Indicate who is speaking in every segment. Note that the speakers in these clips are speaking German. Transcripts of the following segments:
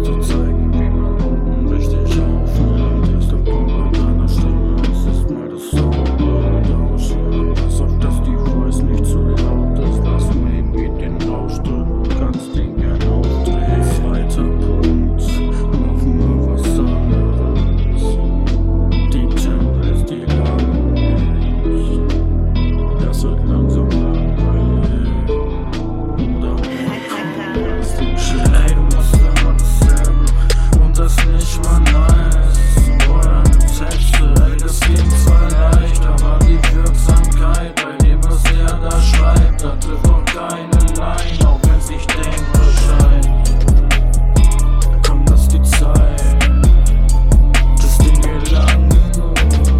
Speaker 1: zu zeigen, wie man unten richtig aufhört. Ist der Punkt bei deiner Stimme, es ist mal das Sauber. Pass auf, dass die Voice nicht zu laut ist. Lass maybe den Rausch drücken, kannst den gern aufdrehen. Zweiter Punkt, machen wir was anderes. Die Temple ist die langweilig. Das wird langsam langweilig. Oder ist den Shit. Ey, du machst immer dasselbe und das nicht mal nice. Oder ne Texte, ey, das klingt zwar leicht, aber die Wirksamkeit bei dem, was er da schreibt, da trifft doch keine Line, auch wenn's nicht denkbar scheint. Komm, lass die Zeit, das Ding geht lang genug.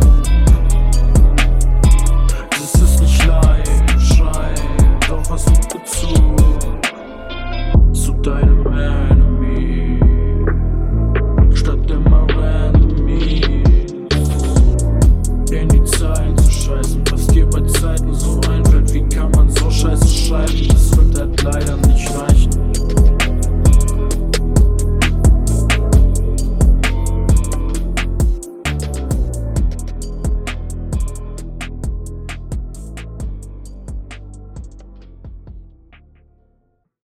Speaker 1: Das ist nicht live, schrei, doch hast du Bezug zu deinem Man.